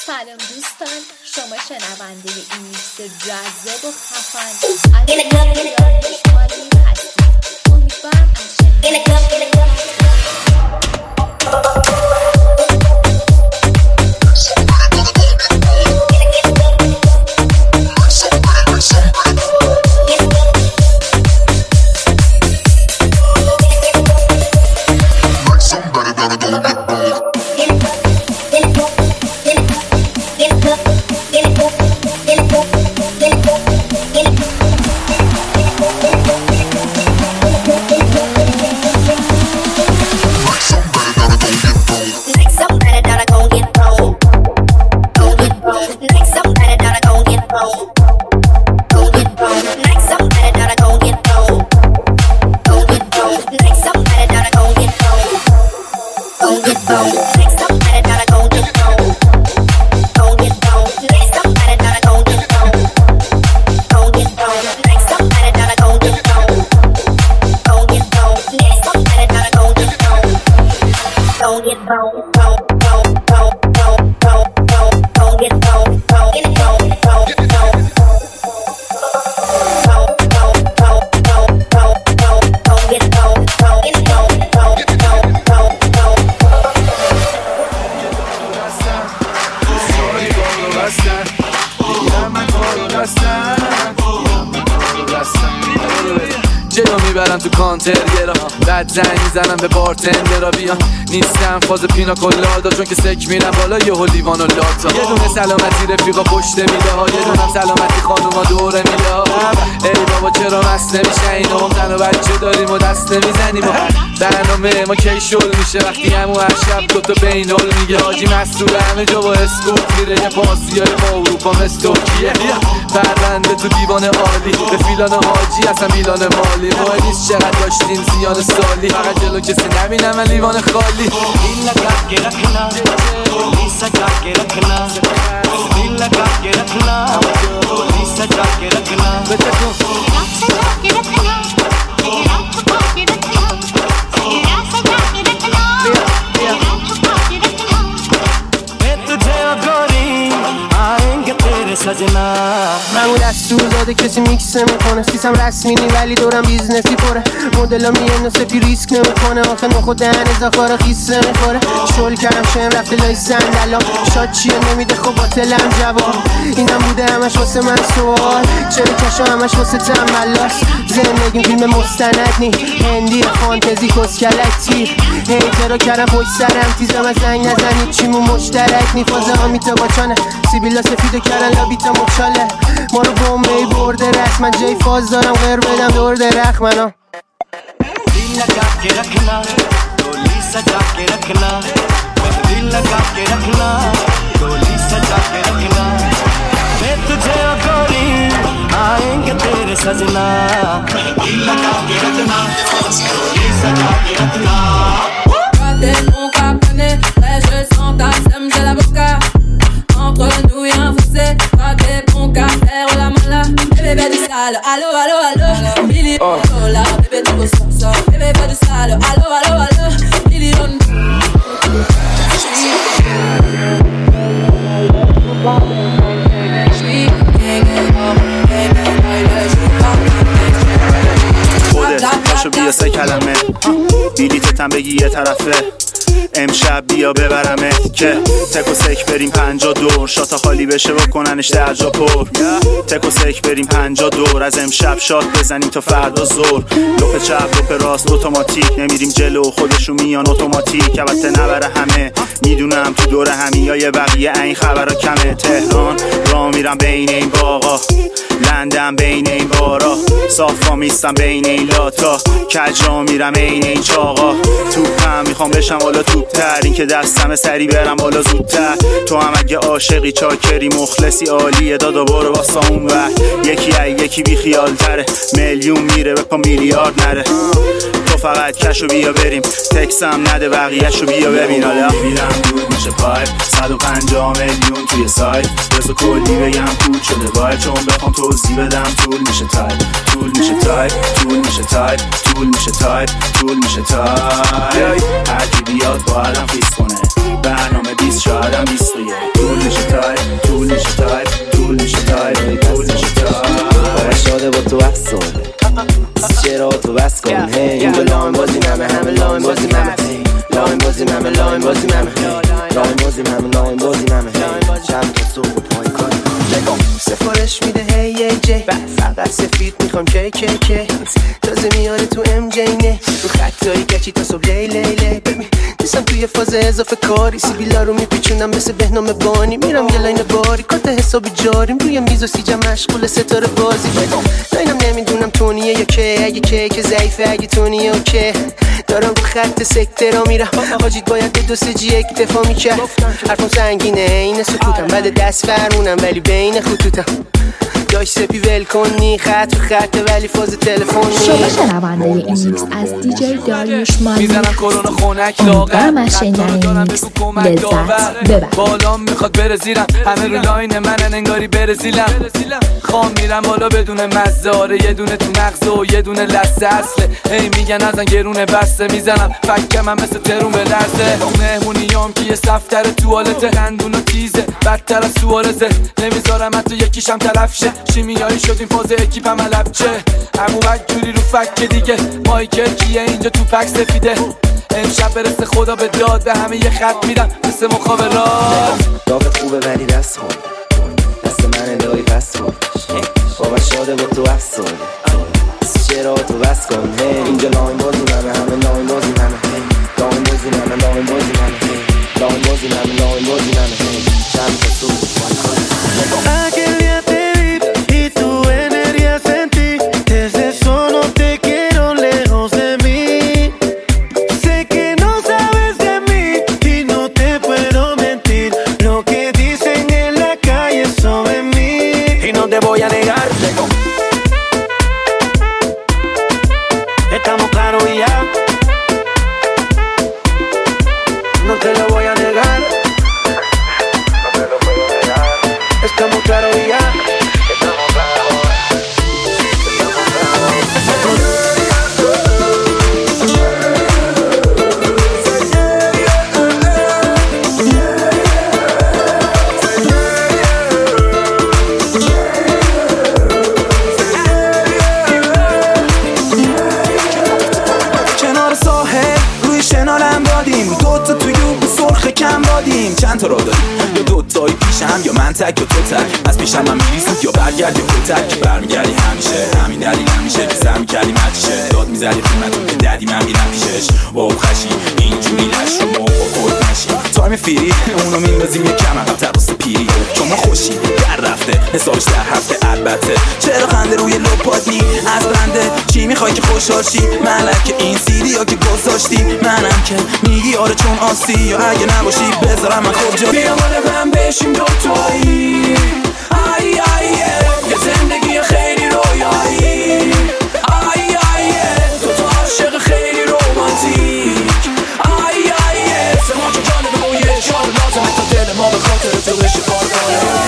سلام دوستان، شما شنونده این میکس جذاب و خفن از شمالی هستید. امیدوارم از میبرم تو کانتر بعد زنگ میزنم به بارتندرا بیان نیستم فاز پینا کلادا چون که سک میرم بالا یهو لیوان و لاتا یه دونه سلامتی رفیقا پشت میده ها یه دونه سلامتی خانوما دوره میده ها ای بابا چرا مست نمیشه اینا هم زن و بچه داریم و دست نمیزنیم و برنامه ما کی شل میشه وقتی همو هر شب دوتا بینال میگه حاجی مسئول همه جا با اسکوپ میره یه پاسیای با اروپا مثل ترکیه پرونده تو دیوان عالی به فیلان حاجی اصلا میلان مالی مهم نیست چقدر داشتیم زیان سالی فقط جلو کسی نبینم من لیوان خالی दिल लगा के रखना गोली सजा के रखना दिल लगा के रखना गोली सजा के रखना सजा के रखना रात छुपा के रखना सजा के रखना रात छुपा के रखना मैं तुझे गोरी आएंगे तेरे सजना معمول دستور داده کسی میکس نمیکنه سیستم رسمی نی ولی دورم بیزنسی پره مدلا میان و سپی ریسک نمیکنه آخه نخود دهن زخاره خیس نمیخوره شل کردم شم رفته لای صندلام شاد چیه نمیده خب باطلم جواب اینم بوده همش واسه من سوال چرا کشا همش واسه تنبلاس زندگیم فیلم مستند نی هندی فانتزی کسکلک تیر هیترا کردم پشت سرم تیزم از زنگ نزنید چیمون مشترک نی فازه آمیتا باچانه سیبیلا سفیدو کردن لابیتا مچاله ما رو بومبی برده رسم من جای فاز دارم غیر بدم دور درخ منو दिल लगा के रखना गोली सजा के रखना दिल लगा के रखना गोली सजा के रखना मैं तुझे गोरी आएंगे तेरे सजना दिल लगा के रखना गोली सजा के रखना On capone, je sens ta sème, j'ai l'avocat. Entre nous y'a un fossé, pas des bons qu'à faire la mala. Bébé du sale, allo, allo, allo. Billy, la bébé du beau ça. Bébé du sale, allo, allo, allo. Billy, on. خودت پاشو بیا 3 کلمه بیلیتتم بگی یه طرفه امشب بیا ببرمت که تک و سک بریم 50 دور شاتا خالی بشه و کننش درجا پر تک و سک بریم 50 دور از امشب شات بزنیم تا فردا زور لپ چپ لپ راست اتوماتیک نمیریم جلو خودشون میان اتوماتیک البته نبره همه میدونم تو دور همیای بقیه این خبرها کمه تهران را میرم بین این باغا لندن بین این بارا صافا میستم بین این لاتا کج را میرم این این چاقا توپم میخوام بشم والا توپتر این که دستم سری برم والا زودتر تو هم اگه عاشقی چاکری مخلصی عالیه دادا برو واسه اون وقت یکی بی خیال تره میلیون میره به پا میلیارد نره تو فقط کشو بیا بریم تکسم نده بقیهشو بیا ببین حالا میرم دود میشه پایپ 150 میلیون توی سایت بزا کلی بگم پول شده باید چون بخوام توضیح بدم طول میشه تایپ طول میشه تایپ طول میشه تایپ طول میشه تایپ طول میشه تایپ هرکی بیاد با علم خیس کنه برنامه 20 شایدم 21 طول میشه تایپ لاین بازی ممه لاین بازی ممه لاین بازی ممه شب تا صبح پای کار سفارش میده هی ای جی فقط سفید میخوام کی کی کی تازه میاره تو ام جی نه رو خطایی گچی تا صبح لیلی ببین نیستم توی فاز اضافه کاری سیبیلا رو میپیچونم مثل بهنام بانی میرم یه لاین باری کارت حساب جاریم روی میز و سیجم مشغول ستاره بازی لاینم نمیدونم تونیه یا که اگه که ضعیفه اگه تونیه اوکی دارم رو خط سکته را میرم حاجید باید به 2-3 یک دفاع میکرد حرفم سنگینه این سکوتم بعد دست فرمونم ولی بین خطوطم داش سپی ول کنی خط رو خطه ولی فاز تلفنی شما شنونده این میکس از دیجی داریوش مانی میزنم کرونا خونک لاغر امیدوارم از شنیدن این میکس لذت ببرید بالام میخواد بره زیرم همه رو لاین منن انگاری برزیلم خوام میرم بالا بدون مزاره یه دونه تو مغز و یه دونه لسه اصله هی میگن ازن گرونه بسته میزنم فکم هم مثل ترون به لرزه مهمونیام که یه صفتر توالته خندون و تیزه بدتر از سوارزه نمیذارم حتی یکیشم تلف شه شیمیایی شد این فاز اکیپم علب چه عمومک جوری رو فکه دیگه مایکل کیه اینجا تو پک سفیده امشب برسه خدا به داد به همه یه خط میدم مثل مخابرات داغت خوبه ولی دست خون دست من دایی بست خون بابا شاده با تو افسون چرا تو بست کن اینجا لاین بازی منه همه لاین بازی منه لاین بازی منه لاین بازی منه لاین بازی منه لاین بازی منه شب تا صبح Aquel día te vi y tu energía sentí. Desde eso no te quiero lejos de mí. Sé que no sabes de mí y no te puedo mentir. Lo que dicen en la calle sobre mí y no te voy a negar. Estamos claros y ya. No te lo voy a negar. Estamos claros y ya. Estamos claros. کنار ساحل روی شنالم دادیم دوتا توی یوب سرخ کم دادیم چند تا را داریم یا دوتایی پیشم یا من تک یا تو تک از پیشم هم میریزید یا برگرد یا کتک برمیگردی همیشه همین دلیل همیشه که سر میکردیم هرچیشه داد میزدی خونتون که دردی من میرم پیشش با او خشی اینجوری نشو موقع خود نشیم تایم فیری اونو میندازیم یه کم عقب تر واسه پیری چون ما خوشی در رفته حسابش در هفته البته چرا خنده روی لپات نی از بنده چی میخوای که خوشحال شی ملک این سیدی ها که گذاشتی منم که میگی آره چون آسی یا اگه نباشی بذارم من خوب جا بیا مال من بشیم دوتایی ای یه زندگی خیلی رویایی ای تو عاشق خیلی رومانتیک ای سه ما که جانبه و یه شار لازمه تا دل ما به خاطر تو بشه بارگانه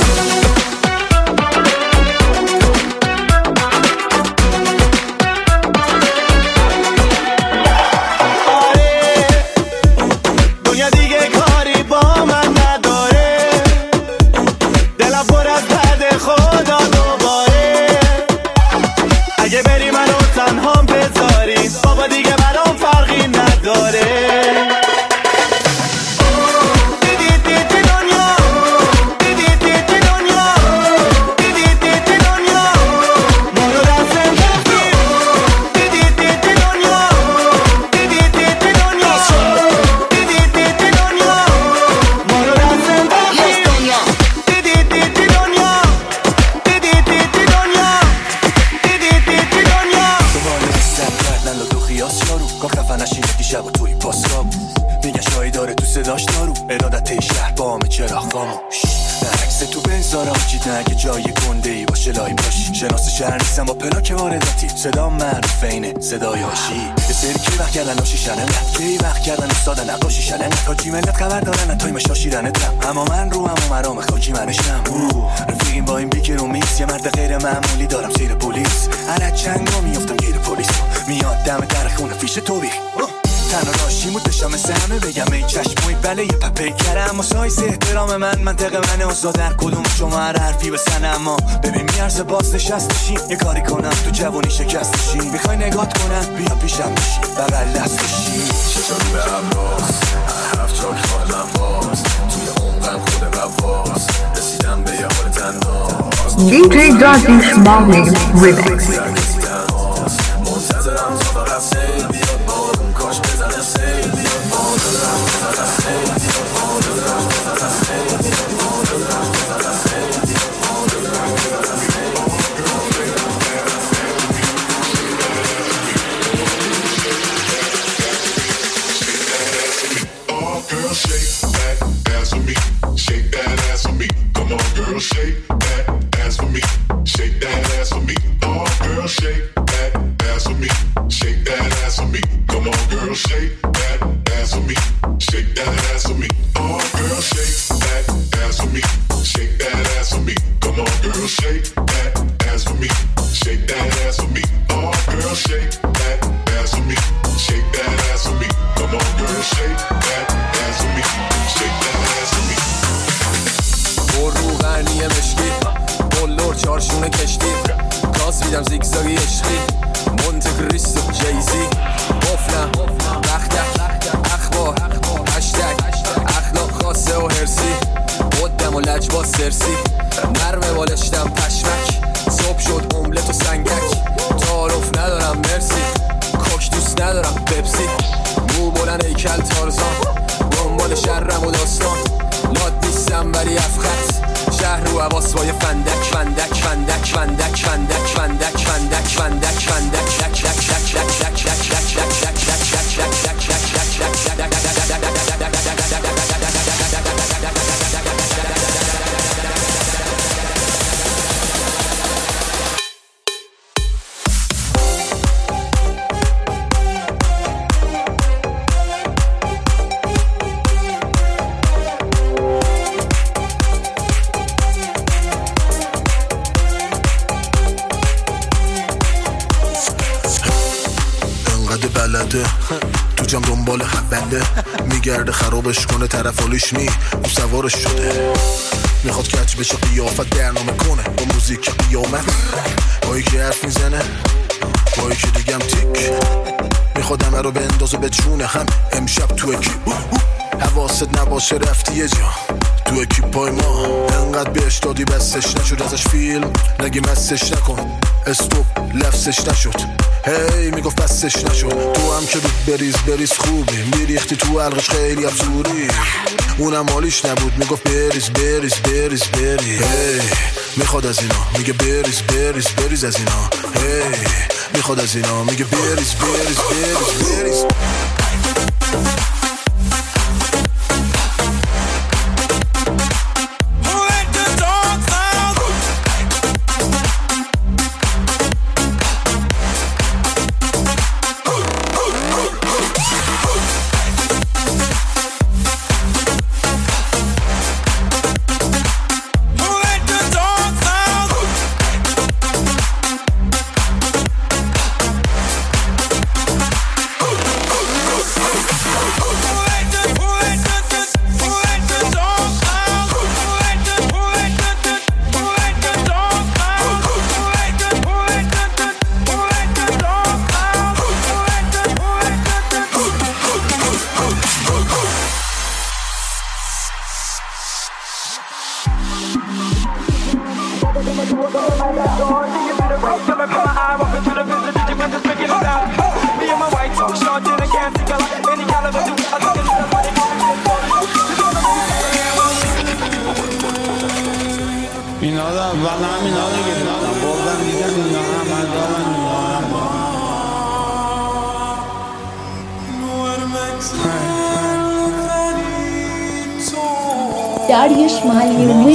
صدام معروف اینه صدای هاشی یه سری کی وقت کردن و شیشنه کی وقت کردن استاد نقاشی شنه تا چی ملت خبر دارن توی مشاشیرنتم اما من رو هم و مرام خاکی منشم رفیقیم با این بیکر و میکس یه مرد غیر معمولی دارم زیر پلیس هر چنگا میافتم گیر پلیس میاد دم در خونه فیش تو بیخ تنها راشیمود بشم مثل همه بگم ای چشموی بله یه پپی کرم اما سایز احترام من منطقه منه اصلا در کدوم شما هر حرفی بسنه اما ببین میارزه باز نشستشیم یه کاری کنم تو جوانی شکستشیم میخوای نگات کنم بیا پیشم بشی بغل دستشیم چطوری به هم راست هر هفت چاک خواهدم باز توی عمقم خود رواز رسیدم به یه حال تنداز DJ Darkish Morning Remix منتظرم تا فقط سیل بیاد بارون کاش بزنه سیل بیاد منتظرم تا فقط سیل بیاد منتظرم تا فقط سیل بیاد منتظرم تا فقط سیل بیاد منتظرم تا فقط سیل Girl, shake that ass for me. Shake that ass for me. Come on, girl, shake that ass for me. Shake that ass for me. Oh, girl, shake that ass for me. Shake that ass for me. Come on, girl, shake that ass for me. Shake that ass for me. Oh, girl, shake that ass for me. Shake that ass for me. Come on, girl, shake that ass for me. Shake that ass for me. Oh, girl, shake that ass for me. Shake that ass for me. Come on, girl, shake that ass for me. Shake that ass for me. رو غرنی مشکی بولور چارشونه کشتی گاز میدم زیگزاگی عشقی مونت کریستو جیزی قفلم بختک اخبار هشتگ اخلاق خاصه و هرسی قدم و لجباز سرسی نرمه بالشتم پشمک صبح شد املت و سنگک تعارف ندارم مرسی کوک دوست ندارم پپسی مو بلند هیکل تارزان دنبال شرم و داستان لاد نیستم ولی افخت شهر رو حواس با یه فندک فندک فندک فندک فندک فندک فندک فندک فندک شک شک شک شک شک شک شک شک شک شک تو جام دنبال حبنده میگرده خرابش کنه طرف آلیش نی او سوارش شده میخواد کچ بشه قیافت برنامه کنه با موزیک قیامت با یکی حرف میزنه با یکی دیگم تیک میخواد همه رو بندازه به چونه هم امشب تو اکی حواست نباشه رفتی یه جا تو اکیپای ما انقدر بهش دادی بسش نشد ازش فیلم نگی مسش نکن استوب لفظش نشد هی میگفت بسش نشد تو هم که بریز بریز خوبی میریختی تو حلقش خیلی ابزوری اونم حالیش نبود میگفت بریز بریز بریز بریز هی میخواد از اینا میگه بریز بریز بریز از اینا هی میخواد از اینا میگه بریز بریز بریز بریز Darius Mali Remix.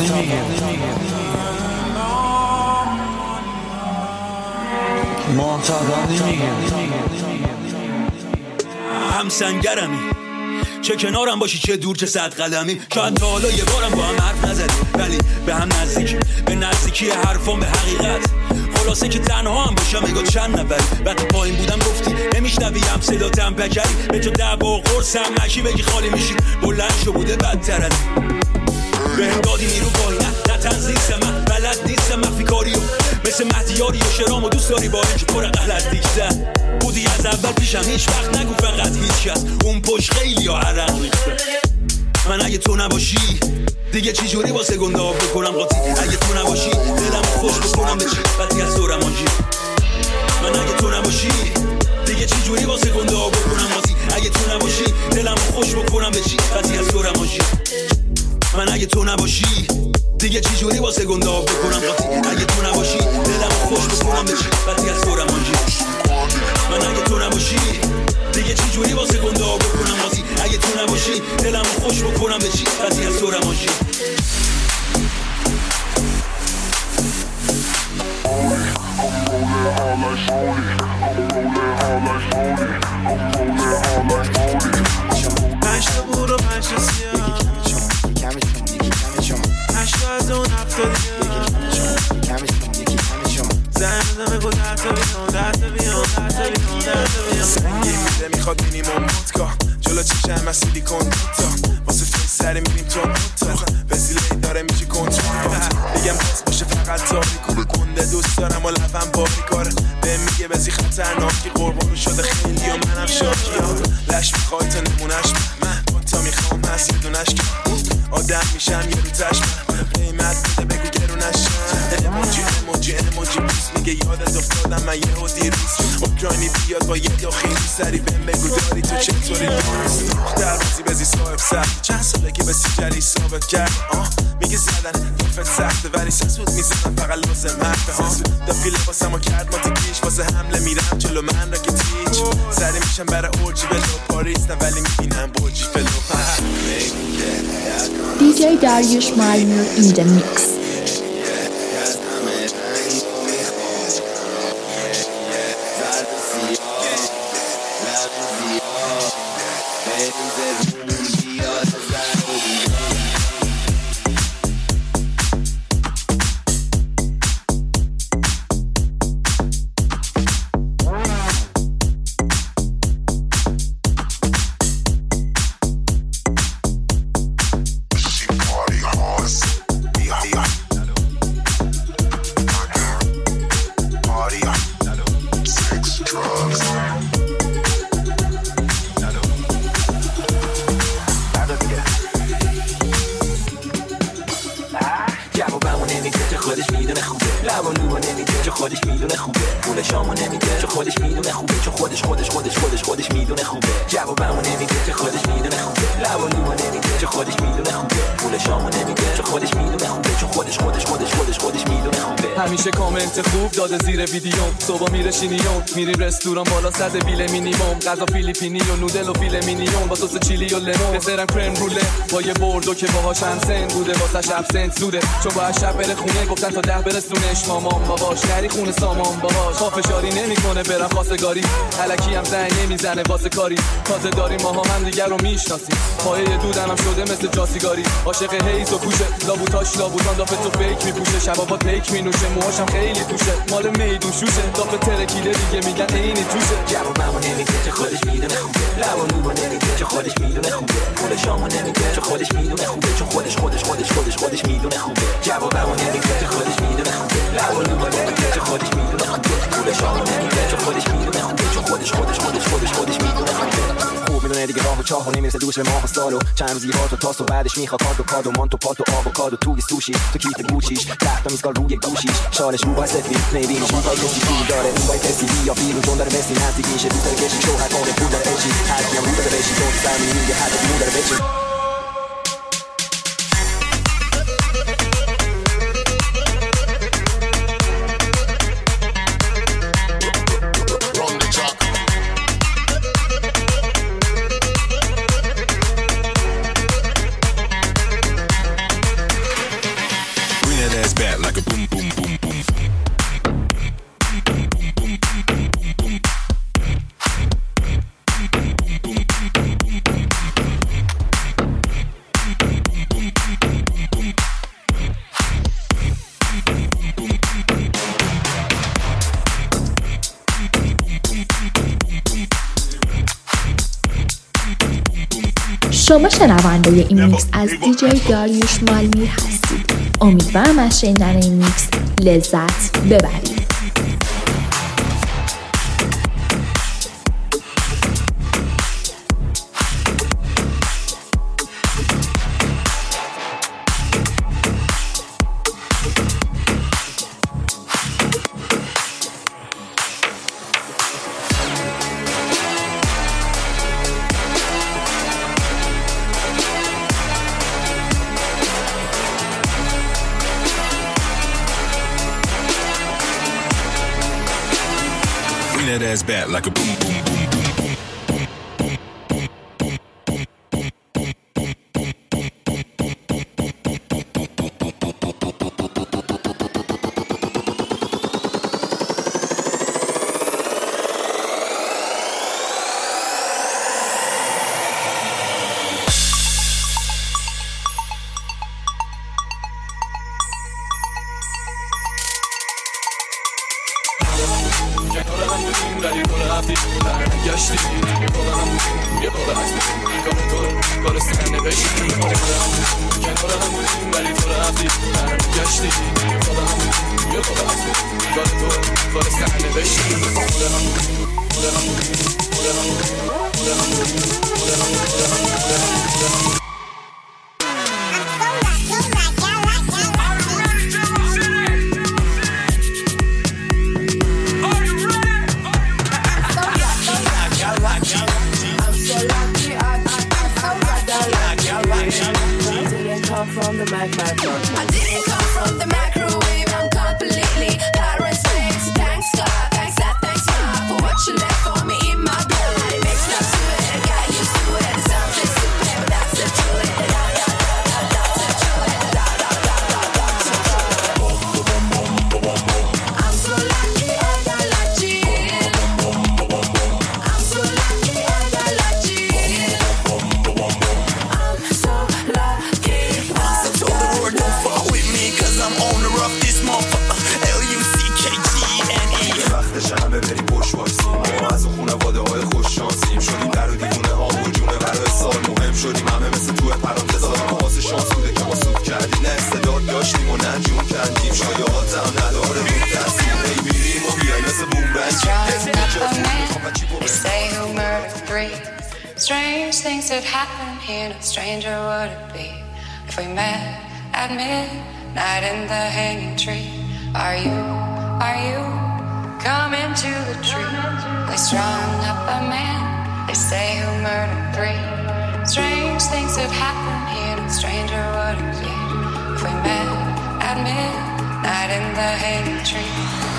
هم سنگرمی چه کنارم باشی چه دور چه صد قدمی شاید تا حالا یه بارم با هم حرف نزدیم ولی به هم نزدیک به نزدیکی حرفان به حقیقت خلاصه که تنها هم باشم اگه چند نفری وقتی پایین بودم گفتی نمیشنویم صداتم بگری به تو دعوا و قرصم نشی بگی خالی میشی بلند شو بوده بدتر از بهم دادی نیرو بال نه تنز نیستم من بلد نیستم مخفی کاریو مثل مهدیاری و شرام و دوست داری با اینکه پر غلط دیشتن بودی از اول پیشم هیچ وقت نگو فقط هیچ کس اون پشت خیلی ها عرق ریختن من اگه تو نباشی دیگه چی جوری واسه گنده آب بکنم قاطی اگه تو نباشی دلم خوش بکنم به چی بدی از دورم آنجی من اگه تو نباشی دیگه چی جوری واسه گنده آب بکنم قاطی اگه تو نباشی دلم خوش بکنم به چی بدی از دورم آنجی من اگه تو نباشی دیگه چی جوری واسه گنده آب بکنم قاطی اگه تو نباشی دلم خوش بکنم به چی بدی از دورم آنجی من اگه تو نباشی دیگه چی جوری واسه گنده آب بکنم قاطی اگه تو نباشی دلم خوش بکنم به چی بدی از دورم آنجی پنجتا برو پنجتا سیاه پنجتا از اون هفتادی زن بگو درتا بیان سنگی میده میخواد مینیموم مدکا جلو چشم مسئولی کن دوتا واسه فیل سری میریم تو مدتا وسیله داره میشه کنترل بگم باز باشه فقط تاریکو گنده دوست دارم و لبم باری کاره به میگه بزی خطرناکی قربانو شده خیلی و منم شاکی لش میخوای تا نمونش من تا میخوام هست یه دونش که آدم میشم یه رو تشم قیمت بده بگو گرونش اموجی بوس میگه یادت افتادم من یه ها دیروز اوکراینی بیاد با یه یا خیلی سری بهم بگو داری تو چطوری دوست دختر روزی بزی صاحب سر چند ساله که به سیجری ثابت کرد میگه زدن دفت سخته ولی سسود میزنم فقط لازم حرفه دفی لباسمو کرد ما تکیش واسه حمله میرم جلو من را که تیچ سری میشم برای اورجی بلو پاریس نه ولی میبینم برجی فلو DJ Darius Malmur in the mix. همیشه کامنت خوب داده زیر ویدیوم صبح میره شینیون میریم رستوران بالا صد بیل مینیمم غذا فیلیپینی و نودل و فیل مینیون با سس چیلی و لیمون دسرم کرم روله با یه بردو که باهاش هم سن بوده واسه شب سنت زوده چون باید شب بره خونه گفتن تا 10 برسونش مامان باباش نری خونه سامان باهاش پافشاری نمیکنه برم خواستگاری الکی هم زنگ نمیزنه واسه کاری تازه داریم ماها هم دیگه رو میشناسیم پایه دودنم شده مثل جاسیگاری عاشق هیز و کوشه لابوتاش لابوتان دافه تو فیک میپوشه شبا با پیک مینوشه موهاشم خیلی توشه مال میدون شوشه دافه ترکیده دیگه میگن اینی توشه جوابمو نمیده چه خودش میدونه خوبه لبانومو نمیده چه خودش میدونه خوبه پولشامو نمیده چه خودش میدونه خوبه چون خودش میدونه خوبه جوابمو نمیده چه خودش میدونه خوبه لبانومو نمیده چه خودش میدونه خوبه پولشامو نمیده چه خودش میدونه خوبه چون خودش میدونه خوبه خوب میدونه دیگه راه و چاه و نمیرسه دوش به ماه و سالو چند روزی هات و تاس و بعدش میخواد کادو مانتو پاتو آووکادو توی سوشی تو کیت گوچیش 10 تا میسکال روی گوشیش شالش رو با سفید نمیبینیش میخوای کسی پول داره اون باید کسی یا بیرون چون داره مسی نزدیکیشه دوست داره کشی شوهر کنه پول داره بچی هر کیم رو داره بشی تو سرمی میگه هر کی داره بچی شما شنونده این میکس از دیجی داریوش مالمیر هستید. امیدوارم از شنیدن این میکس لذت ببرید. That ass back like a boom boom boom boom boom. Strange things that happen here, no stranger would it be if we met at midnight in the hanging tree. Are you coming to the tree? They strung up a man, they say who murdered three. Strange things that happen here, no stranger would it be if we met at midnight in the hanging tree.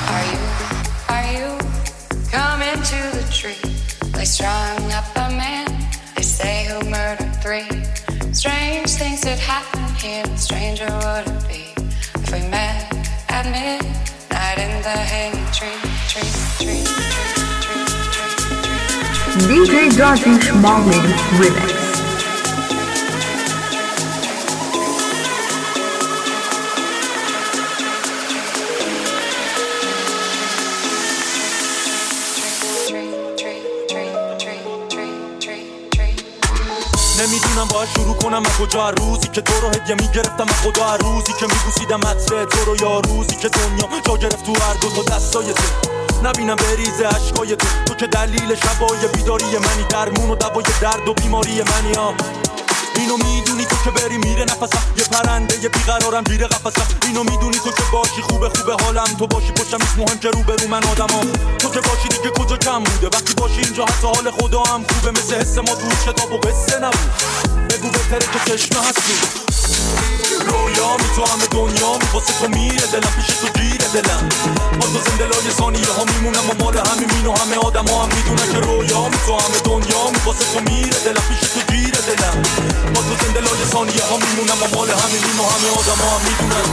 Are you coming to the tree? They strung up a man, they say who murdered three. Strange things that happen here, no stranger would it be if we met at midnight in the hanging tree. DJ Darkish Marlin Remix. نمیدونم باید شروع کنم از کجا، روزی که تو رو هدیه میگرفتم از خدا، روزی که میبوسیدم عطر تو رو، یا روزی که دنیا جا گرفت تو هر دو تا دستای تو، نبینم بریزه عشقای تو که دلیل شبای بیداری منی، درمون و دوای درد و بیماری منی. اینو میدونی تو که بری میره نفسم، یه پرنده یه بیقرارم گیره قفسم. اینو میدونی تو که باشی خوبه حالم، تو باشی پشتم نیست مهم که رو برو من آدمام. تو که باشی دیگه کجا کم بوده، وقتی باشی اینجا حتی حال خدا هم خوبه، مثل حس ما تو کتاب و قصه نبود. بگو بهتره که چشمه هستی رویا می تو همه دنیا می، واسه تو میره دلم، پیش تو گیره دلم. با تو زنده لای ثانیه ها میمونم و مال همین و همه آدم ها هم میدونن که رویا می تو همه دنیا می، واسه تو میره دلم، پیش تو گیره دلم. با تو زنده لای ثانیه ها میمونم و مال همین و همه آدم ها هم میدونن.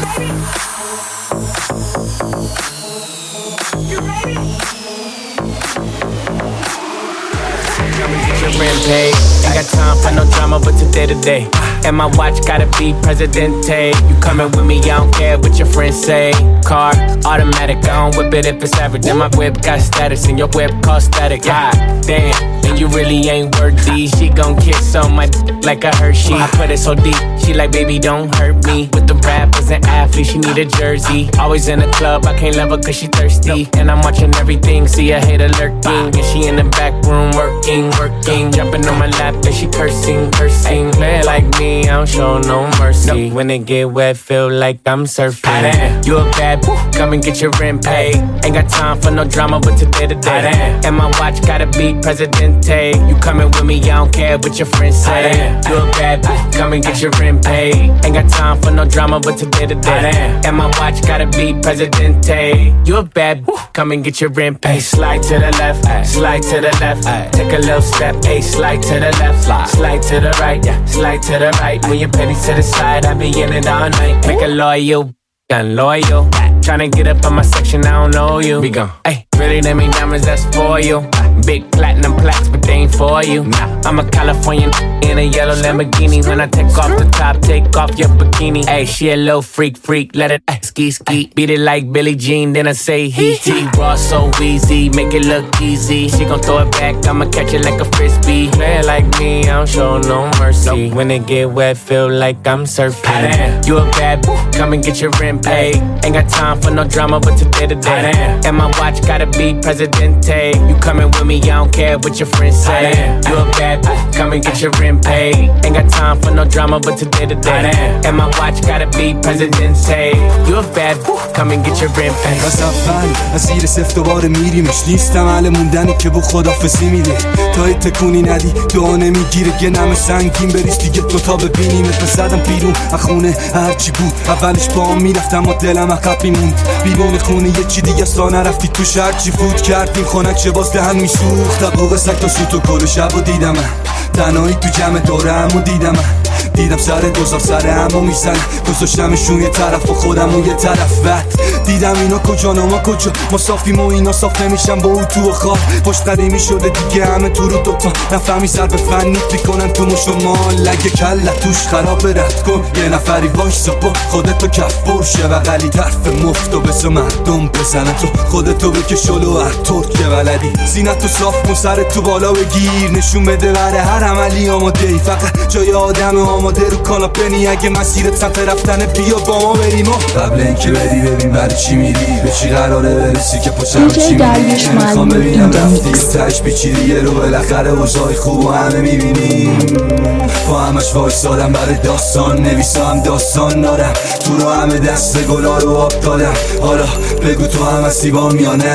Rampage, ain't got time for no drama, but today. And my watch gotta be Presidente. You coming with me, I don't care what your friends say. Car, automatic, I don't whip it if it's average. And my whip got status and your whip cost static. God damn, and you really ain't worthy. She gon' kiss on my like a Hershey. I put it so deep, she like, baby, don't hurt me. With the rappers and athletes, she need a jersey. Always in the club, I can't love her cause she thirsty. And I'm watching everything, see a hater lurking. And she in the back room working. Jumping on my lap and she cursing. Play it like me, I don't show no mercy. When it get wet, feel like I'm surfing. You a bad, come and get your rent paid. Ain't got time for no drama, but today to day. And my watch gotta be Presidente. You coming with me, I don't care what your friends say. You a bad, come and get your rent paid. Ain't got time for no drama, but today to day. And my watch gotta be Presidente. You a bad, come and get your rent paid. Slide to the left, slide to the left. Take a little step, slide to the left, slide to the right, slide to the right. When your pennies to the side, I be in it all night. Make a loyal, loyal. Tryna get up on my section, I don't know you. We gon' really them ain't diamonds, that's for you. Big platinum plaques, but they ain't for you. I'm a Californian in a yellow Lamborghini. When I take off the top, take off your bikini. Ay, she a little freak, let it ski. Beat it like Billie Jean, then I say he. Raw so easy, make it look easy. She gon' throw it back, I'ma catch it like a frisbee. Play it like me, I don't show no mercy. When it get wet, feel like I'm surfing. You a bad, come and get your rent paid. Ain't got time for no drama, but today to day. And my watch gotta be Presidente. You coming with me, I don't care what your friends say. You a bad, come and get your rent paid. Ain't got time for no drama, but today to day. And my watch gotta be Presidente. You a bad, come and get your rent paid. از اول مسیر سفت دوباره میریمش نیستم اهل موندنی که بو خدافظی میده تا تکونی ندی دعا نمیگیره یه نم سنگین بریز دیگه دوتا ببینیمت بزدم بیرون از خونه هرچی بود اولش با هم میرفتم و دلم عقب میموند بیرون خونه یه چی دیگه تا نرفتی توش هرچی فوت کردیم خونک چه باز دهن میسوخت بوق سگ تا سوت و کل شب و دیدم من تنهایی تو جمع دارم و دیدم سر دوزار سر همو میزن گذاشتمشون یه طرف و خودم و یه طرف دیدم اینا کجا نما کجا ما صافیم و اینا صاف نمیشن با او تو و خواب پشت قدیمی شده دیگه همه تو رو دوتا نفهمی سر به فن نیت میکنن تو مش و مال لگه کلت توش خراب رد کن یه نفری وایسا با خودتو کف برشه و غلی طرف مفتو بسو مردم بزنن تو خودتو بکش جلو هر ترک بلدی زینتو صاف کن سر تو بالا بگیر نشون بده بره هر عملی آماده ای فقط جای آدم آماده رو کاناپنی اگه مسیرت سمت رفتن بیا با ما بریم قبل اینکه بدی ببین برای چی میری به چی قراره برسی که پشم چی میری میخوام ببینم رفتی تش پیچیدی یه رو بالاخره اوضاعی خوب و همه میبینیم با همش وایسادم برای داستان نویسم داستان دارم تو رو همه دست گلا رو آب دادم حالا بگو تو هم هستی با یا نه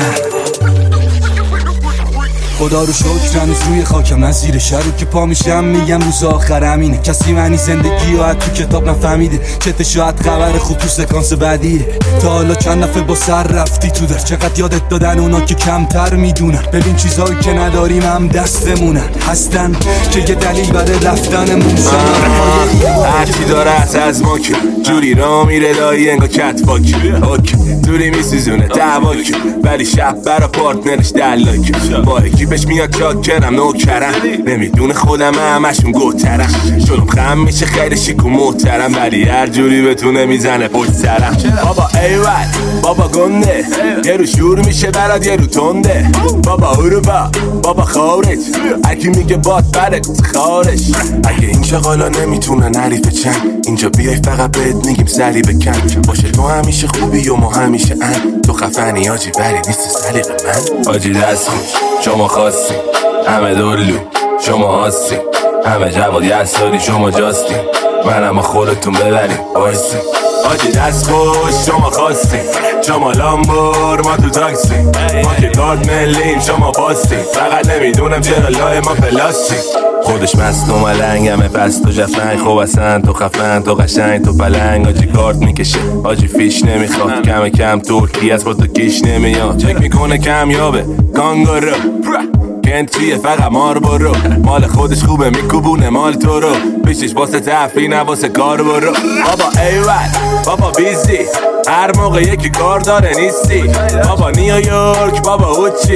خدا رو شکر هنوز روی خاکم نزیر شرو که پا میشم میگم روز آخر همینه کسی معنی زندگی و حد تو کتاب نفهمیده چته شاید خبر خوب تو سکانس بعدیه تا حالا چند دفعه با سر رفتی تو در چقدر یادت دادن اونا که کمتر میدونن ببین چیزایی که نداریم هم دستمونن هستن که یه دلیل برای رفتنمون هرچی داره از ما که جوری را میره دایی انگا کت فاک دوری میسیزونه دعواک ولی شب برا پارتنرش دلاک با اکیپش میاد چاکرم نوکرم نمیدونه خودم همشون گوترم شلوم خم میشه خیلی شیک و محترم ولی هر جوری بتونه میزنه پشت سرم بابا ایول بابا گنده یه رو شور میشه برات یه رو تنده بابا اروپا بابا خارج اگه میگه باد برد خارج اگه این شغالا نمیتونن حریف چند اینجا بیای فقط بهت میگیم سری بکن باشه تو همیشه خوبی و ما همیشه تو خفنی آجی ولی نیست سلیق من آجی دست خوش شما خواستی همه دلو شما هستی همه جواد یستاری شما جاستی من اما خودتون ببریم بایستی آجی دست خوش شما خواستی شما لامبور ما تو تاکسی ما که کارت ملیم شما پاستی فقط نمیدونم چرا لای ما پلاستی خودش مست و ملنگمه پس تو جفنگ خوب اصلا تو خفن تو قشنگ تو پلنگ آجی کارت میکشه آجی فیش نمیخواد کم کم ترکی از با تو کیش نمیاد چک میکنه کمیابه کانگارو کنتریه فقط مار برو مال خودش خوبه میکوبونه مال تو رو پیشش واسه تفری نه واسه کار برو بابا ایول بابا بیزی هر موقع یکی کار داره نیستی بابا نیویورک بابا اوچی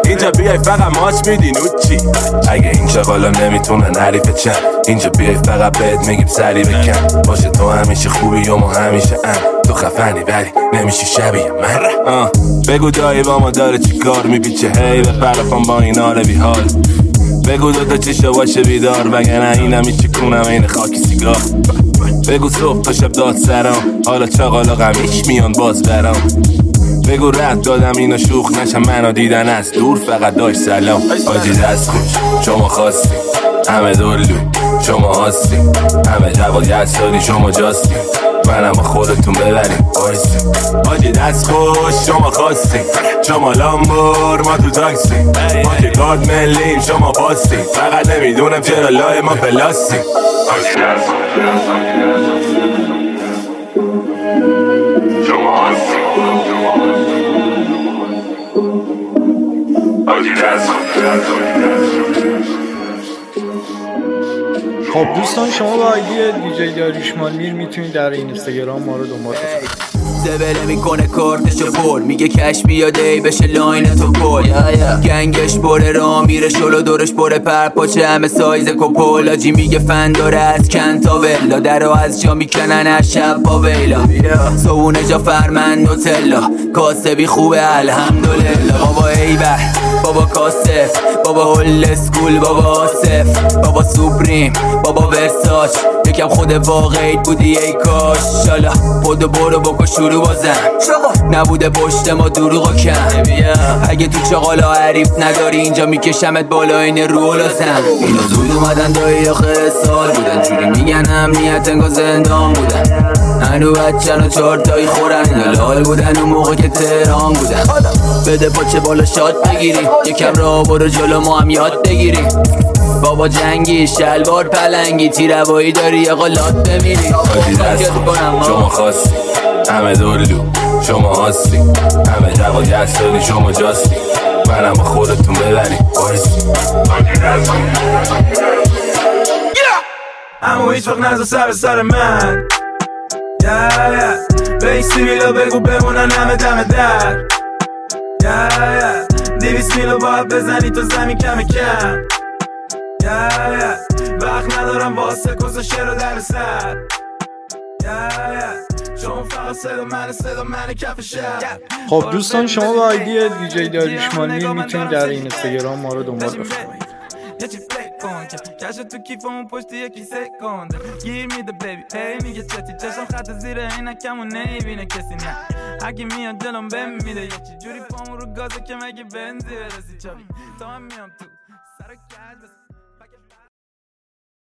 اینجا بیای فقط ماچ میدی نوچی. اگه این شغالا نمیتونن حریف چند، اینجا بیای فقط بهت میگیم سری بکن. باشه تو همیشه خوبی و ما همیشه تو خفنی ولی نمیشی شبیه من. بگو دایی با ما داره چی کار میپیچه هی به پرفان با این حال بی حال. بگو دوتا چشا باشه بیدار وگرنه اینم هیچی کنم این خاکی سیگار. بگو صبح تا شب داد سرام حالا چاقالا غمیش میان باز برام. بگو رد دادم اینا شوخ نشم منو دیدن از دور فقط داشت سلام. آجی دست خوش شما خواستی همه دلو شما هاستی همه جواد یستادی شما جاستی منم با خودتون ببریم آیستی. آجی دست خوش شما خواستی شما لامبور ما تو تاکسی ما که گارد ملیم شما پاستی فقط نمیدونم چرا لای ما پلاستی. آجی دست خوش شما هاستی آجی دست خوش. خب دوستان شما با آیدی دیجی داریوش مالمیر میتونید در این اینستاگرام ما رو دنبال کنید. زبله میکنه کارتشو پر میگه کش بیاد ای بشه لاین تو پل. گنگش بره را میره شلو دورش بره پرپاچه همه سایز کپل. آجی میگه فن داره از کنتا ولا درو از جا میکنن از شب با ویلا. صبونه جا فرمند و تلا کاسبی خوبه الحمدلله. بابا ایبر بابا کاسف بابا هول اسکول بابا آصف بابا سوپریم بابا ورساچ یکم خود واقعیت بودی ای کاش. شالا خودو برو بکن شروع بازم نبوده پشت ما دروغ و کم. اگه تو چاقالا حریف نداری اینجا میکشمت بالا این رو لازم. اینا زود اومدن دایی آخر سال بودن جوری میگن امنیت انگار زندان بودن. هنو بچن و چارتایی خورن اینا لال بودن اون موقع که تهران بودن. بده پاچه بالا شاد بگیری یکم را برو جلو ما هم یاد بگیری. بابا جنگی شلوار پلنگی تیروایی داری آقا لات بمیری. شما خواستی همه دلو شما هاستی همه جواد یستادی شما جاستی منم با خودتون ببری آیستی. اما هیچ وقت نزا سر من به این سیویلا بگو بمونن همه دم در 200 میلو باید بزنی تو زمین کم کم. وقت ندارم واسه کس شعر و در سر. چون فقط صدا من کف شهر. خب دوستان شما با آیدی دیجی داریوش مالمیر میتونید در این اینستاگرام ما رو دنبال بفرمایید. کشت تو کیفمون پشت یکی سکند گیر میده بیبی هی میگه چتی چشم خط زیر عینکمو نمیبینه کسی نه. اگه میاد جلوم بهم میده یه چی جوری پامو رو گازه که مگه بنزی برسی چاوی تا من میام تو سر کج